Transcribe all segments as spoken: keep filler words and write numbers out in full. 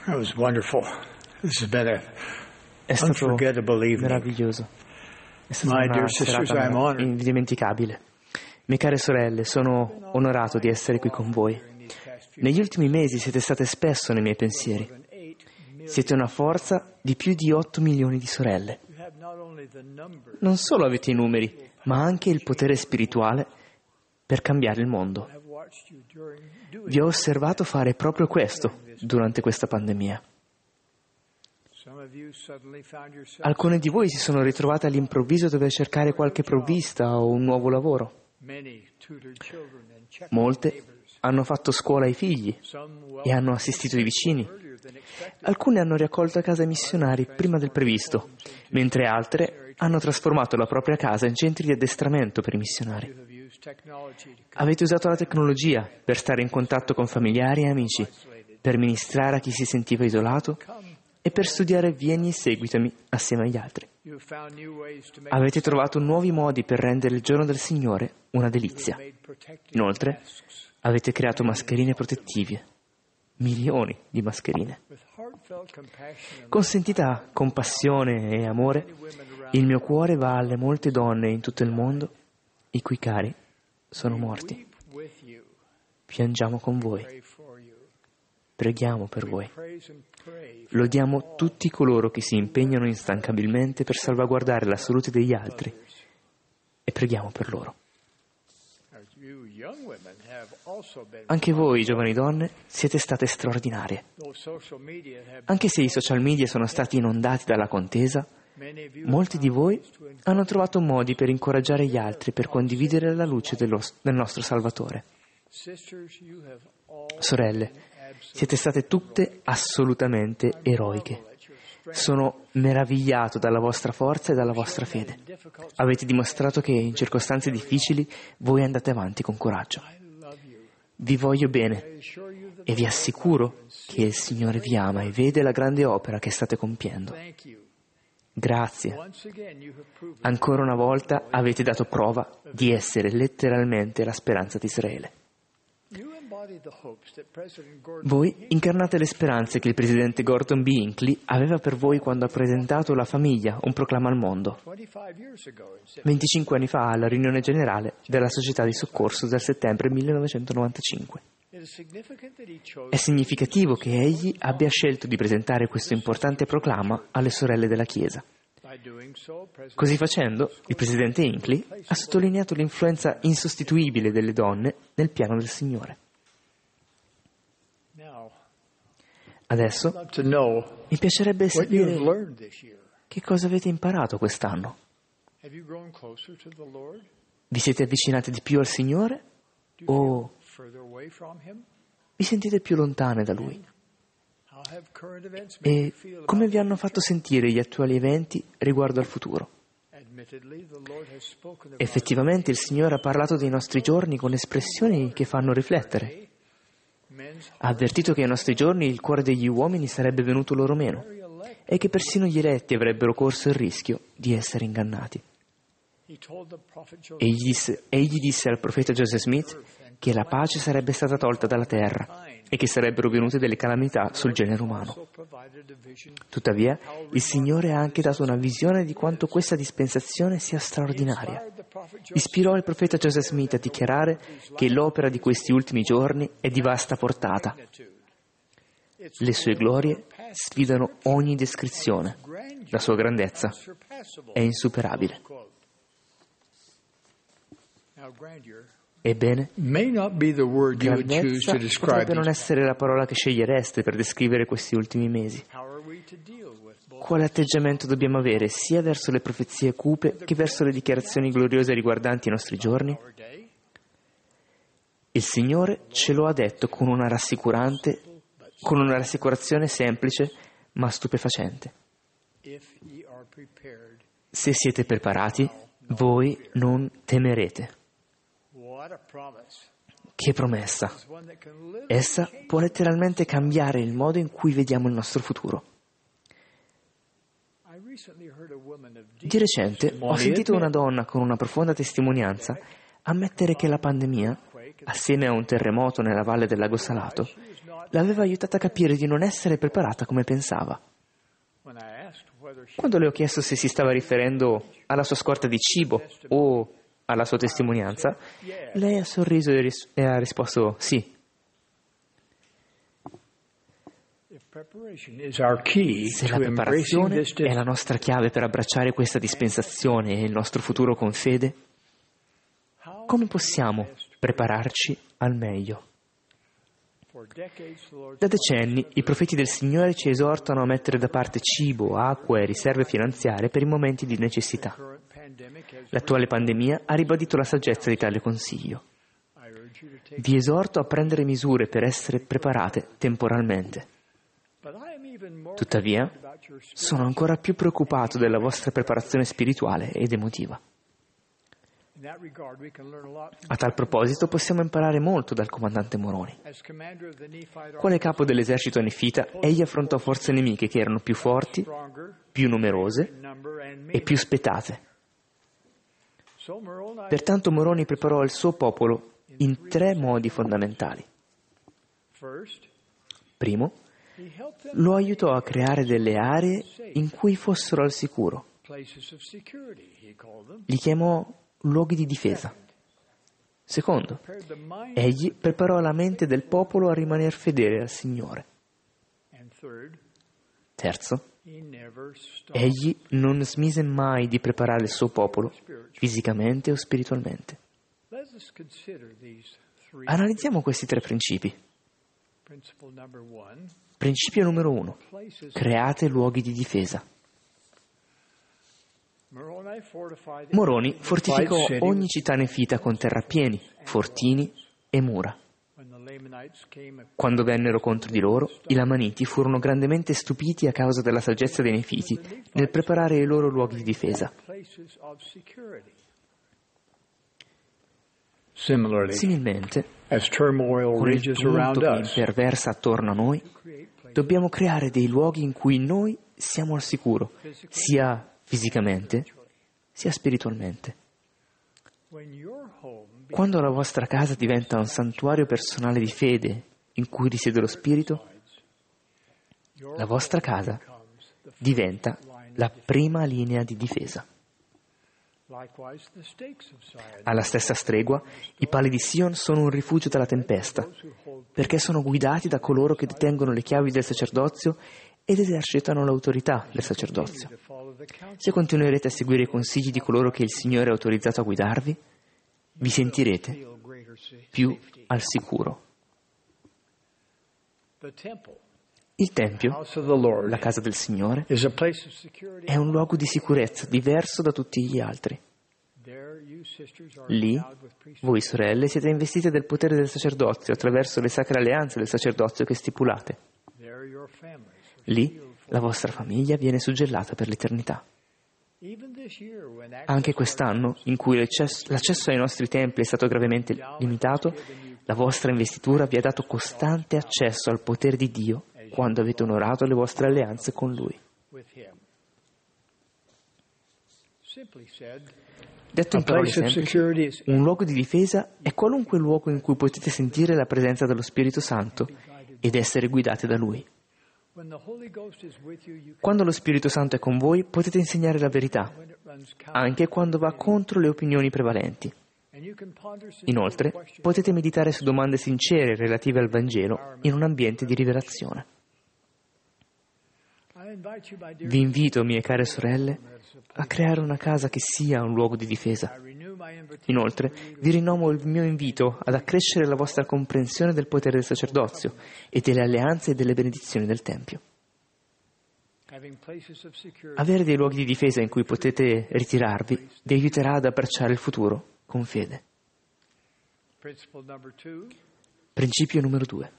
That was wonderful. This has been a È stato unforgettable evening. meraviglioso. È stata My una dear sisters, serata I'm honored. indimenticabile. Mie care sorelle, sono onorato di essere qui con voi. Negli ultimi mesi siete state spesso nei miei pensieri. Siete una forza di più di otto milioni di sorelle. Non solo avete i numeri, ma anche il potere spirituale per cambiare il mondo. Vi ho osservato fare proprio questo durante questa pandemia. Alcune di voi si sono ritrovate all'improvviso a dover cercare qualche provvista o un nuovo lavoro. Molte hanno fatto scuola ai figli e hanno assistito i vicini. Alcune hanno riaccolto a casa i missionari prima del previsto, mentre altre hanno trasformato la propria casa in centri di addestramento per i missionari. Avete usato la tecnologia per stare in contatto con familiari e amici, per ministrare a chi si sentiva isolato e per studiare Vieni e seguitami assieme agli altri. Avete trovato nuovi modi per rendere il giorno del Signore una delizia. Inoltre, avete creato mascherine protettive. Milioni di mascherine. Con sentita compassione e amore, il mio cuore va alle molte donne in tutto il mondo i cui cari sono morti. Piangiamo con voi. Preghiamo per voi. Lodiamo tutti coloro che si impegnano instancabilmente per salvaguardare la salute degli altri e preghiamo per loro. Anche voi, giovani donne, siete state straordinarie. Anche se i social media sono stati inondati dalla contesa, molti di voi hanno trovato modi per incoraggiare gli altri per condividere la luce dello, del nostro Salvatore. Sorelle, siete state tutte assolutamente eroiche. Sono meravigliato dalla vostra forza e dalla vostra fede. Avete dimostrato che in circostanze difficili voi andate avanti con coraggio. Vi voglio bene e vi assicuro che il Signore vi ama e vede la grande opera che state compiendo. Grazie. Ancora una volta avete dato prova di essere letteralmente la speranza di Israele. Voi incarnate le speranze che il presidente Gordon B. Hinckley aveva per voi quando ha presentato La famiglia, un proclama al mondo, venticinque anni fa alla riunione generale della Società di Soccorso del settembre millenovecentonovantacinque. È significativo che egli abbia scelto di presentare questo importante proclama alle sorelle della Chiesa. Così facendo, il presidente Hinckley ha sottolineato l'influenza insostituibile delle donne nel piano del Signore. Adesso mi piacerebbe sapere che cosa avete imparato quest'anno. Vi siete avvicinati di più al Signore o vi sentite più lontane da Lui? E come vi hanno fatto sentire gli attuali eventi riguardo al futuro? Effettivamente il Signore ha parlato dei nostri giorni con espressioni che fanno riflettere. Ha avvertito che ai nostri giorni il cuore degli uomini sarebbe venuto loro meno e che persino gli eletti avrebbero corso il rischio di essere ingannati. Egli disse, egli disse al profeta Joseph Smith che la pace sarebbe stata tolta dalla terra e che sarebbero venute delle calamità sul genere umano. Tuttavia, il Signore ha anche dato una visione di quanto questa dispensazione sia straordinaria. Ispirò il profeta Joseph Smith a dichiarare che l'opera di questi ultimi giorni è di vasta portata. Le sue glorie sfidano ogni descrizione. La sua grandezza è insuperabile. Ebbene, grandezza potrebbe non essere la parola che scegliereste per descrivere questi ultimi mesi. Quale atteggiamento dobbiamo avere sia verso le profezie cupe che verso le dichiarazioni gloriose riguardanti i nostri giorni? Il Signore ce lo ha detto con una rassicurante, con una rassicurazione semplice ma stupefacente. Se siete preparati, voi non temerete. Che promessa! Essa può letteralmente cambiare il modo in cui vediamo il nostro futuro. Di recente ho sentito una donna con una profonda testimonianza ammettere che la pandemia, assieme a un terremoto nella valle del lago Salato, l'aveva aiutata a capire di non essere preparata come pensava. Quando le ho chiesto se si stava riferendo alla sua scorta di cibo o alla sua testimonianza, lei ha sorriso e, ris- e ha risposto sì. Se la preparazione è la nostra chiave per abbracciare questa dispensazione e il nostro futuro con fede, come possiamo prepararci al meglio? Da decenni i profeti del Signore ci esortano a mettere da parte cibo, acqua e riserve finanziarie per i momenti di necessità. L'attuale pandemia ha ribadito la saggezza di tale consiglio. Vi esorto a prendere misure per essere preparate temporalmente. Tuttavia, sono ancora più preoccupato della vostra preparazione spirituale ed emotiva. A tal proposito possiamo imparare molto dal comandante Moroni. Quale capo dell'esercito nefita, egli affrontò forze nemiche che erano più forti, più numerose e più spettate. Pertanto Moroni preparò il suo popolo in tre modi fondamentali. Primo, lo aiutò a creare delle aree in cui fossero al sicuro. Li chiamò luoghi di difesa. Secondo, egli preparò la mente del popolo a rimanere fedele al Signore. Terzo, egli non smise mai di preparare il suo popolo, fisicamente o spiritualmente. Analizziamo questi tre principi. Principio numero uno. Create luoghi di difesa. Moroni fortificò ogni città nefita con terrapieni, fortini e mura. Quando vennero contro di loro, i Lamaniti furono grandemente stupiti a causa della saggezza dei Nefiti nel preparare i loro luoghi di difesa. Similmente, con il tumulto che imperversa attorno a noi, dobbiamo creare dei luoghi in cui noi siamo al sicuro, sia fisicamente, sia spiritualmente. Quando la vostra casa diventa un santuario personale di fede in cui risiede lo Spirito, la vostra casa diventa la prima linea di difesa. Alla stessa stregua, i pali di Sion sono un rifugio dalla tempesta, perché sono guidati da coloro che detengono le chiavi del sacerdozio ed esercitano l'autorità del sacerdozio. Se continuerete a seguire i consigli di coloro che il Signore ha autorizzato a guidarvi, vi sentirete più al sicuro. Il Tempio, la casa del Signore, è un luogo di sicurezza diverso da tutti gli altri. Lì, voi sorelle, siete investite del potere del sacerdozio attraverso le sacre alleanze del sacerdozio che stipulate. Lì, la vostra famiglia viene suggellata per l'eternità. Anche quest'anno, in cui l'accesso, l'accesso ai nostri templi è stato gravemente limitato, la vostra investitura vi ha dato costante accesso al potere di Dio quando avete onorato le vostre alleanze con Lui. Detto in parole semplici, un luogo di difesa è qualunque luogo in cui potete sentire la presenza dello Spirito Santo ed essere guidate da Lui. Quando lo Spirito Santo è con voi, potete insegnare la verità, anche quando va contro le opinioni prevalenti. Inoltre, potete meditare su domande sincere relative al Vangelo in un ambiente di rivelazione. Vi invito, mie care sorelle, a creare una casa che sia un luogo di difesa. Inoltre, vi rinnovo il mio invito ad accrescere la vostra comprensione del potere del sacerdozio e delle alleanze e delle benedizioni del Tempio. Avere dei luoghi di difesa in cui potete ritirarvi vi aiuterà ad abbracciare il futuro con fede. Principio numero due.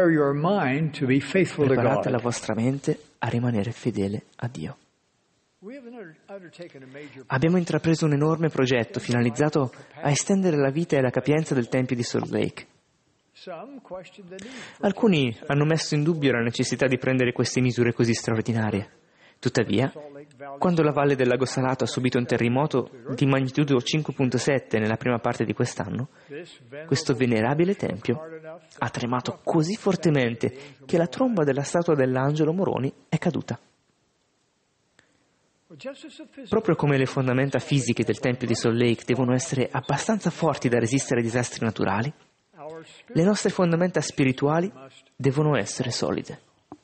Preparate la vostra mente a rimanere fedele a Dio. Abbiamo intrapreso un enorme progetto finalizzato a estendere la vita e la capienza del Tempio di Salt Lake. Alcuni hanno messo in dubbio la necessità di prendere queste misure così straordinarie. Tuttavia, Quando la valle del lago Salato ha subito un terremoto di magnitudo cinque virgola sette nella prima parte di quest'anno, questo venerabile tempio ha tremato così fortemente che la tromba della statua dell'angelo Moroni è caduta. Proprio come le fondamenta fisiche del tempio di Salt Lake devono essere abbastanza forti da resistere ai disastri naturali, le nostre fondamenta spirituali devono essere solide.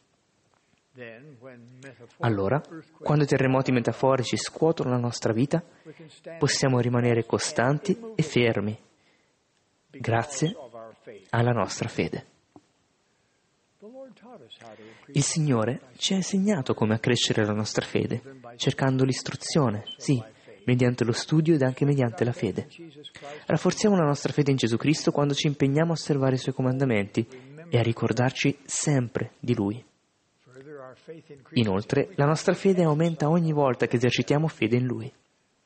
Allora, quando i terremoti metaforici scuotono la nostra vita, possiamo rimanere costanti e fermi, grazie alla nostra fede. Il Signore ci ha insegnato come accrescere la nostra fede, cercando l'istruzione, sì, mediante lo studio ed anche mediante la fede. Rafforziamo la nostra fede in Gesù Cristo quando ci impegniamo a osservare i Suoi comandamenti e a ricordarci sempre di Lui. Inoltre, la nostra fede aumenta ogni volta che esercitiamo fede in Lui.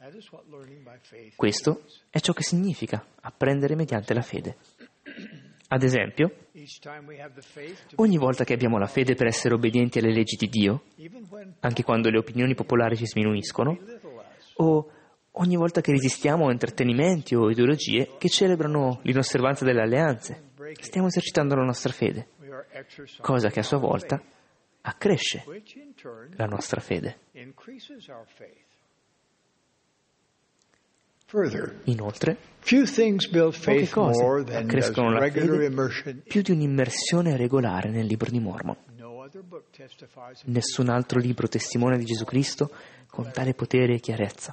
Questo è ciò che significa apprendere mediante la fede. Ad esempio, ogni volta che abbiamo la fede per essere obbedienti alle leggi di Dio, anche quando le opinioni popolari ci sminuiscono, o ogni volta che resistiamo a intrattenimenti o ideologie che celebrano l'inosservanza delle alleanze, stiamo esercitando la nostra fede, cosa che a sua volta accresce la nostra fede. Inoltre, poche cose accrescono la fede più di un'immersione regolare nel libro di Mormon. Nessun altro libro testimonia di Gesù Cristo con tale potere e chiarezza.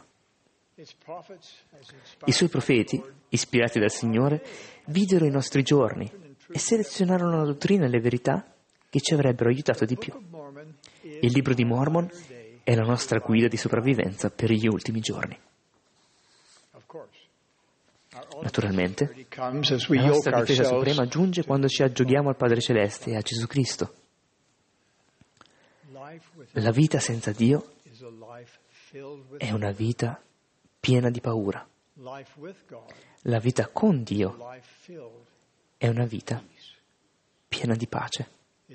I suoi profeti, ispirati dal Signore, videro i nostri giorni e selezionarono la dottrina e le verità che ci avrebbero aiutato di più. Il libro di Mormon è la nostra guida di sopravvivenza per gli ultimi giorni. Naturalmente, la nostra difesa suprema giunge quando ci aggiochiamo al Padre Celeste e a Gesù Cristo. La vita senza Dio è una vita piena di paura. La vita con Dio è una vita piena di pace.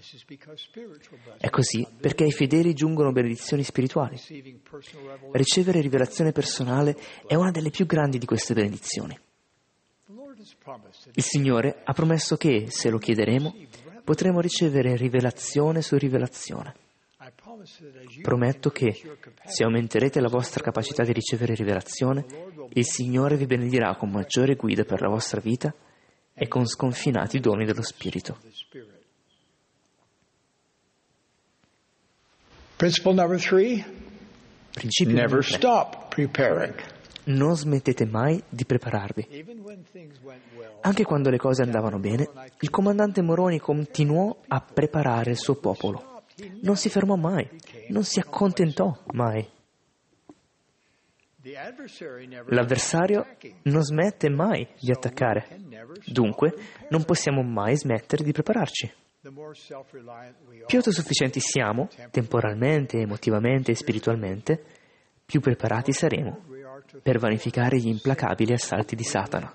È così perché ai fedeli giungono benedizioni spirituali. Ricevere rivelazione personale è una delle più grandi di queste benedizioni. Il Signore ha promesso che, se lo chiederemo, potremo ricevere rivelazione su rivelazione. Prometto che, se aumenterete la vostra capacità di ricevere rivelazione, il Signore vi benedirà con maggiore guida per la vostra vita e con sconfinati doni dello Spirito. Principle number three, Principio never numero tre. stop preparing. Non smettete mai di prepararvi. Anche quando le cose andavano bene, il comandante Moroni continuò a preparare il suo popolo. Non si fermò mai, non si accontentò mai. L'avversario non smette mai di attaccare. Dunque, non possiamo mai smettere di prepararci. Più autosufficienti siamo, temporalmente, emotivamente e spiritualmente, più preparati saremo per vanificare gli implacabili assalti di Satana.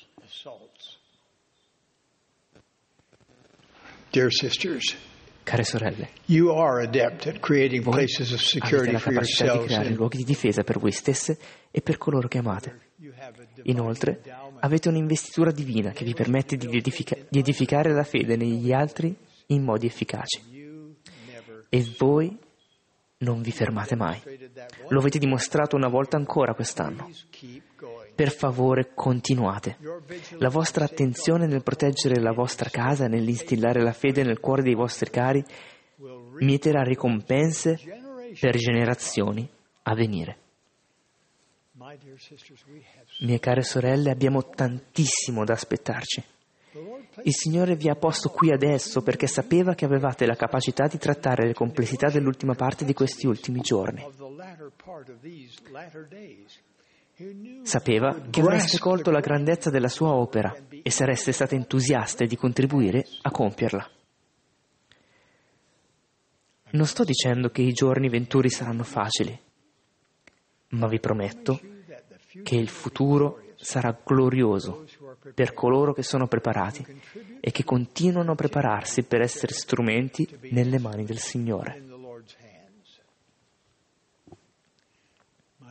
Dear sisters, Care sorelle, you are adept at creating voi places of avete security la for capacità di yourselves. creare and luoghi di difesa per voi stesse e per coloro che amate. Inoltre, avete un'investitura divina che vi permette di, edifica- di edificare la fede negli altri in modi efficaci. E voi non vi fermate mai. Lo avete dimostrato una volta ancora quest'anno. Per favore, continuate. La vostra attenzione nel proteggere la vostra casa, nell'instillare la fede nel cuore dei vostri cari, mieterà ricompense per generazioni a venire. Mie care sorelle, abbiamo tantissimo da aspettarci. Il Signore vi ha posto qui adesso perché sapeva che avevate la capacità di trattare le complessità dell'ultima parte di questi ultimi giorni. Sapeva che avreste colto la grandezza della sua opera e sareste state entusiaste di contribuire a compierla. Non sto dicendo che i giorni venturi saranno facili, ma vi prometto che il futuro sarà glorioso per coloro che sono preparati e che continuano a prepararsi per essere strumenti nelle mani del Signore.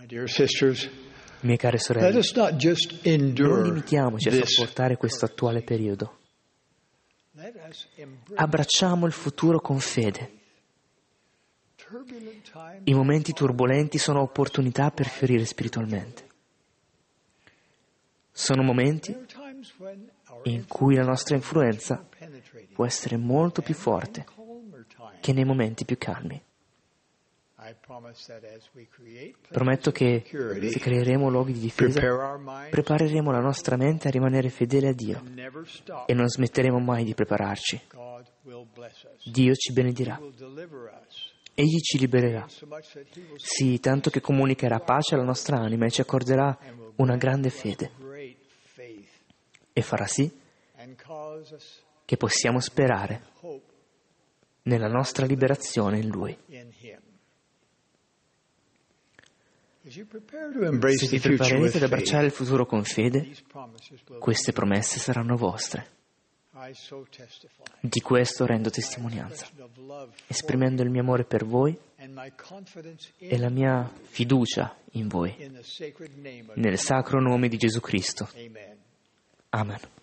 My dear sisters, Mie care let sorelle, us not just non endure limitiamoci a this. sopportare questo attuale periodo. Let us embrace Abbracciamo il futuro con fede. turbulent times. I momenti turbolenti sono opportunità per fiorire spiritualmente. Sono momenti There are times when our in cui la nostra influenza penetrating può essere molto più forte calmer times. che nei momenti più calmi. I promise that as we create Prometto che security, se creeremo luoghi di difesa, prepare our minds prepareremo la nostra mente a rimanere fedele a Dio and never stop, e non smetteremo mai di prepararci. God will bless us. Dio ci benedirà. He will deliver us. Egli ci libererà. So much that he will Sì, tanto che comunicherà pace alla nostra anima e ci accorderà una grande fede great faith e farà sì and cause us che possiamo sperare hope nella nostra liberazione in Lui. in him. As you prepare to embrace Se the vi future with preparerete ad abbracciare faith, il futuro con fede, these promises will queste promesse saranno vostre. I so testify. Di questo rendo testimonianza, Expression of love for esprimendo il mio amore per voi and my confidence e in, la mia fiducia in voi, in the sacred name of nel sacro nome di Gesù Cristo. Amen. Amen.